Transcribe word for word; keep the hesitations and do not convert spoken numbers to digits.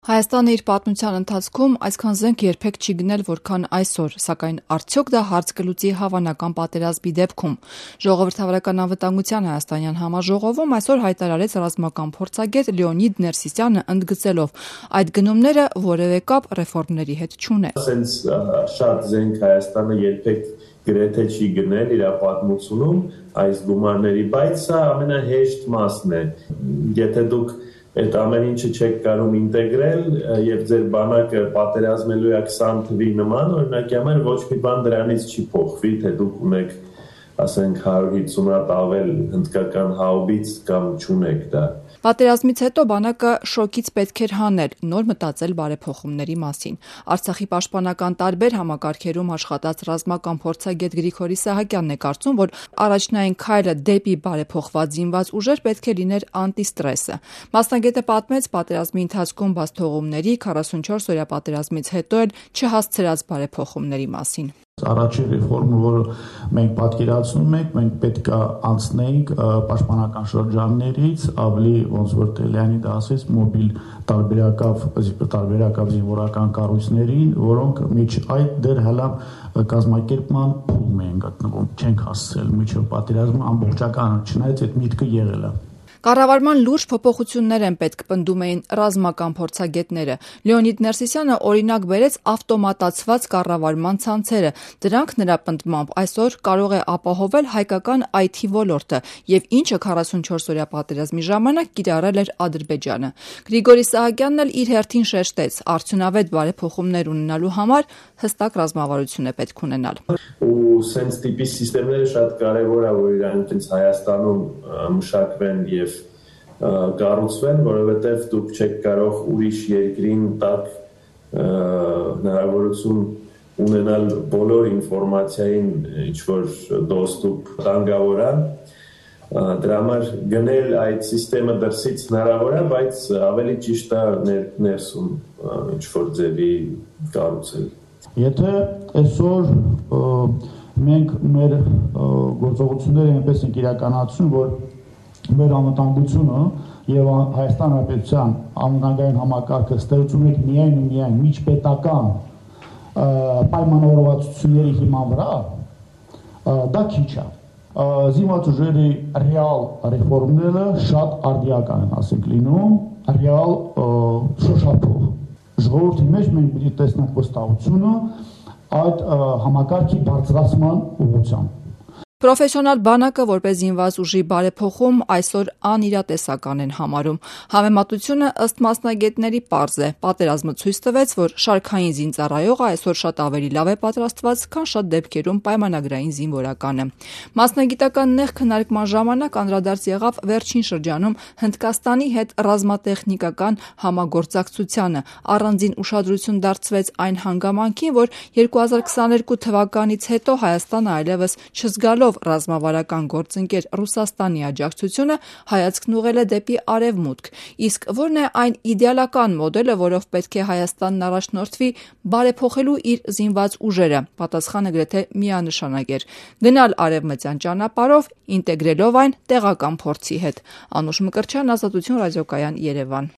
Հայաստանը իր պատմության ընթացքում այսքան զենք երբեք չի գնել, որքան այսօր, սակայն արդյոք դա հարց կլուծի հավանական պատերազմի դեպքում։ Ժողովրդավարական անվտանգության հայաստանյան համաժողովում այսօր հայտարարեց ռազմական փորձագետ Լեոնիդ Ներսիսյանը, ընդգծելով այդ գնումները որևէ կապ ռեֆորմների հետ չունեն։ Սենց շատ զենք Հայաստանը երբեք գրեթե չի գնել իր պատմությունում այս գումարների, բայց սա ամենահեշտ մասն է։ Եթե դուք այդ ամեն ինչը չեք կարող ինտեգրել եւ ձեր բանակը պատերազմելու է քսան թվի նման, օրինակ համար ոչ մի բան դրանից չի փոխվի, թե դուք ունեք, ասենք, հարյուր հիսուն հատ ավել հնդկական հաուբից կամ չունեք դա։ Պատերազմից հետո բանակը շոկից պետք էր հանել, նոր մտածել բարեփոխումների մասին։ Արցախի պաշտպանական տարբեր համակարգերում աշխատած ռազմական փորձագետ Գրիգորի Սահակյանն է կարծում, որ առաջնային քայլը դեպի բարեփոխված զինված ուժեր պետք է լիներ անտիստրեսը։ Մասնագետը պատմեց պատերազմի ընթացքում բաց թողումների, քառասունչորս օրյա պատերազմից հետո էլ չհասցրած բարեփոխումների մասին։ Առաջին ռեֆորմը, որը մենք պատկերացնում ենք, մենք պետք է անցնենք պաշտպանական շրջաններից ավելի, ոնց որ Լեոնիդը ասեց, մոբիլ տարբերակավ, տարբերակավ զինվորական կառույցներին, որոնք միջ այդ դեռ հələ կազմակերպման փուլում են գտնվում, չենք հասցրել միջև պատերազմը ամբողջական, չնայած այդ միտքը եղել է։ Կառավարման լուրջ փոփոխություններ են պետք, պնդում էին ռազմական փորձագետները։ Լեոնիդ Ներսիսյանը օրինակ բերեց ավտոմատացված կառավարման ցանցերը։ Դրանք նրա պնդմամբ այսօր կարող է ապահովել հայկական այ թի ոլորտը, եւ ինչը քառասունչորս օրյա պատերազմի ժամանակ կիրառել էր Ադրբեջանը։ Գրիգորի Սահակյանն էլ իր հերթին շեշտեց, արդյունավետ բարեփոխումներ ունենալու համար հստակ ռազմավարություն է պետք ունենալ։ Ու սենց տիպի սիստեմները շատ կարևոր է, որ իրանք ինձ Հայաստանում մշակվեն եւ կառուցվեն, որովհետև դուք չեք կարող ուրիշ երկրին տակ հնարավորություն ունենալ բոլոր ինֆորմացիային, ինչ որ դոստուպ տանգավոր է, դրա համար գնել այդ սիստեմը դրսից հնարավոր է, բայց ավելի ճիշտ է ներսում ինչ որ ձևի կառուցել։ Եթե այսօր մենք մեր գործողությունները այնպես ենք իրականացնում, որ մեր անվտանգությունը եւ Հայաստան Հանրապետության անվտանգային համակարգը ստեղծում ենք միայն ու միայն միջպետական պայմանավորվածությունների հիման վրա, դա քիչ է։ Զինված ուժերի ռեալ ռեֆորմները շատ արդիական են, ասենք, լինում, ռեալ շոշափող։ Ժողովրդի մեջ մենք պետք է տեսնենք վստահությունը այդ համակարգի բարձրացման ուղղությամբ։ Պրոֆեսիոնալ բանակը որպես զինված ուժի բարեփոխում այսօր անիրատեսական են համարում։ Համեմատությունը ըստ մասնագետների պարզ է։ Պատերազմը ցույց տվեց, որ շարքային զինծառայողը այսօր շատ ավելի լավ է պատրաստված, քան շատ դեպքերում պայմանագրային զինվորականը։ Մասնագիտական նեղ քննարկման ժամանակ անդրադարձ եղավ վերջին շրջանում Հնդկաստանի հետ ռազմատեխնիկական համագործակցությանը։ Առանձին ուշադրություն դարձվեց այն հանգամանքին, որ երկու հազար քսաներկու թվականից հետո Հայաստանը այլևս չզգալով ռազմավարական գործընկեր Ռուսաստանի աջակցությունը հայացքն ուղղել է դեպի արևմուտք։ Իսկ ո՞րն է այն իդեալական մոդելը, որով պետք է Հայաստանն առաջնորդվի բարեփոխելու իր զինված ուժերը։ Պատասխանը գրեթե միանշանակ էր՝ գնալ արևմտյան ճանապարհով, ինտեգրելով այն տեղական փորձի հետ։ Անուշ Մկրտչյան, Ազատություն ռադիոկայան, Երևան։